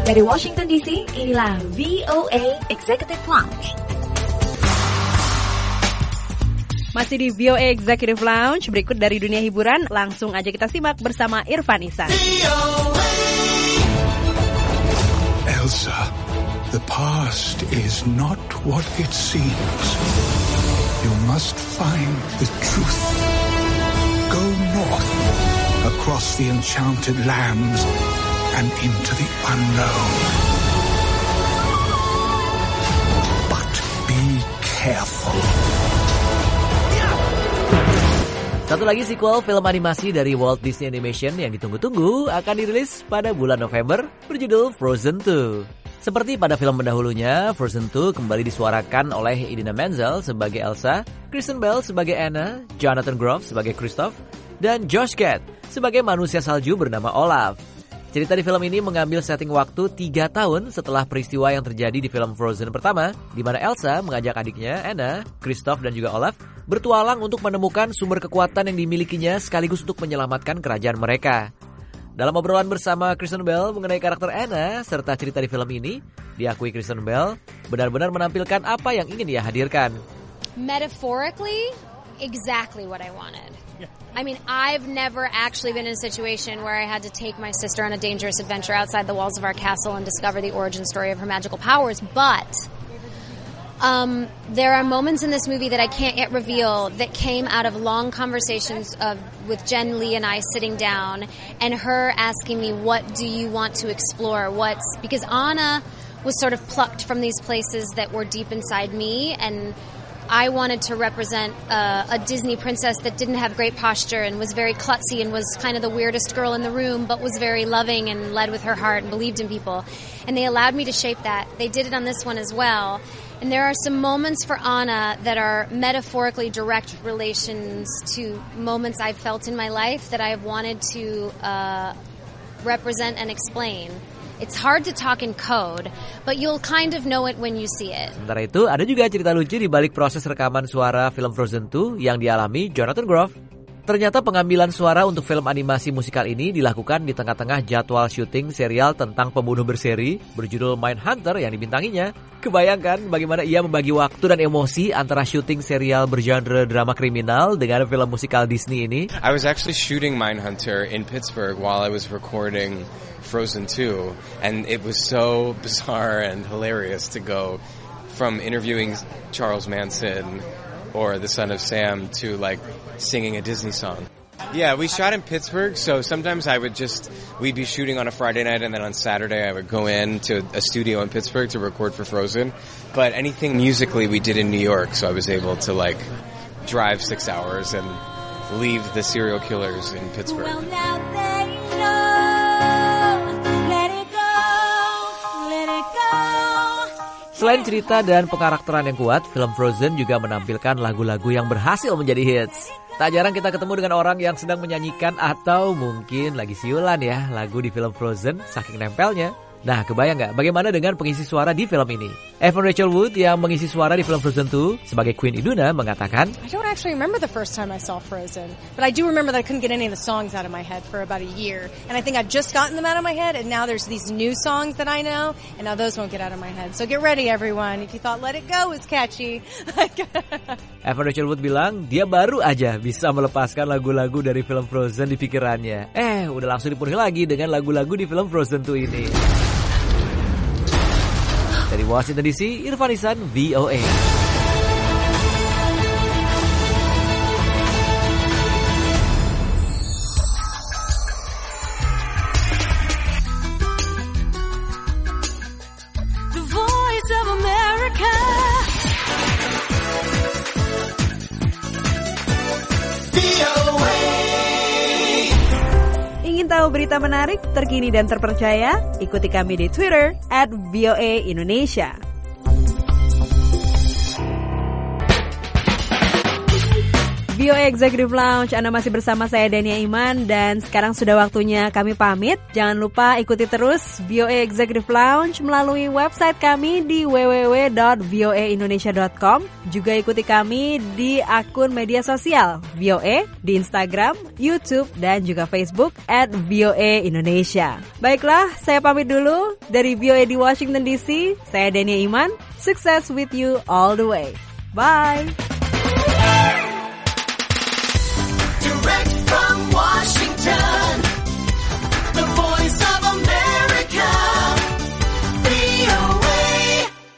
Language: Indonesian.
Dari Washington DC, inilah VOA Executive Lounge. Masih di VOA Executive Lounge, berikut dari dunia hiburan, langsung aja kita simak bersama Irfan Ihsan. Elsa, the past is not what it seems. You must find the truth. Go north, across the enchanted lands, and into the unknown. But be careful. Satu lagi sequel film animasi dari Walt Disney Animation yang ditunggu-tunggu akan dirilis pada bulan November berjudul Frozen 2. Seperti pada film pendahulunya, Frozen 2 kembali disuarakan oleh Idina Menzel sebagai Elsa, Kristen Bell sebagai Anna, Jonathan Groff sebagai Kristoff, dan Josh Gad sebagai manusia salju bernama Olaf. Cerita di film ini mengambil setting waktu 3 tahun setelah peristiwa yang terjadi di film Frozen pertama, di mana Elsa mengajak adiknya Anna, Kristoff, dan juga Olaf bertualang untuk menemukan sumber kekuatan yang dimilikinya sekaligus untuk menyelamatkan kerajaan mereka. Dalam obrolan bersama Kristen Bell mengenai karakter Anna serta cerita di film ini, diakui Kristen Bell benar-benar menampilkan apa yang ingin ia hadirkan. Metaphorically, exactly what I wanted. I mean, I've never actually been in a situation where I had to take my sister on a dangerous adventure outside the walls of our castle and discover the origin story of her magical powers, but there are moments in this movie that I can't yet reveal that came out of long conversations with Jen Lee and I sitting down and her asking me, what do you want to explore? Because Anna was sort of plucked from these places that were deep inside me, and I wanted to represent a Disney princess that didn't have great posture and was very klutzy and was kind of the weirdest girl in the room, but was very loving and led with her heart and believed in people. And they allowed me to shape that. They did it on this one as well. And there are some moments for Anna that are metaphorically direct relations to moments I've felt in my life that I've wanted to represent and explain. It's hard to talk in code, but you'll kind of know it when you see it. Sementara itu, ada juga cerita lucu di balik proses rekaman suara film Frozen 2 yang dialami Jonathan Groff. Ternyata pengambilan suara untuk film animasi musikal ini dilakukan di tengah-tengah jadwal syuting serial tentang pembunuh berseri berjudul Mindhunter yang dibintanginya. Kebayangkan bagaimana ia membagi waktu dan emosi antara syuting serial bergenre drama kriminal dengan film musikal Disney ini. I was actually shooting Mindhunter in Pittsburgh while I was recording Frozen 2, and it was so bizarre and hilarious to go from interviewing Charles Manson or the son of Sam to like singing a Disney song. Yeah, we shot in Pittsburgh, so sometimes we'd be shooting on a Friday night, and then on Saturday I would go in to a studio in Pittsburgh to record for Frozen. But anything musically we did in New York, so I was able to like drive 6 hours and leave the serial killers in Pittsburgh. Well, now they know, let it go, let it go. Selain cerita dan pengkarakteran yang kuat, film Frozen juga menampilkan lagu-lagu yang berhasil menjadi hits. Tak jarang kita ketemu dengan orang yang sedang menyanyikan atau mungkin lagi siulan ya lagu di film Frozen saking nempelnya. Nah, kebayang nggak bagaimana dengan pengisi suara di film ini? Evan Rachel Wood yang mengisi suara di film Frozen 2 sebagai Queen Iduna mengatakan, I don't actually remember the first time I saw Frozen, but I do remember that I couldn't get any of the songs out of my head for about a year. And I think I've just gotten them out of my head, and now there's these new songs that I know, and now those won't get out of my head. So get ready, everyone. If you thought Let It Go was catchy. Evan Rachel Wood bilang dia baru aja bisa melepaskan lagu-lagu dari film Frozen di pikirannya. Udah langsung dipenuhi lagi dengan lagu-lagu di film Frozen 2 ini. Dari Washington DC, Irfan Ihsan, VOA. The Voice of America. VOA. Ingin tahu berita menarik, terkini dan terpercaya? Ikuti kami di Twitter @VOA Indonesia. VOA Executive Lounge, Anda masih bersama saya Dania Iman. Dan sekarang sudah waktunya kami pamit. Jangan lupa ikuti terus VOA Executive Lounge melalui website kami di www.voaindonesia.com. Juga ikuti kami di akun media sosial VOA di Instagram, YouTube, dan juga Facebook @VOA Indonesia. Baiklah, saya pamit dulu dari VOA di Washington DC. Saya Dania Iman. Success with you all the way. Bye.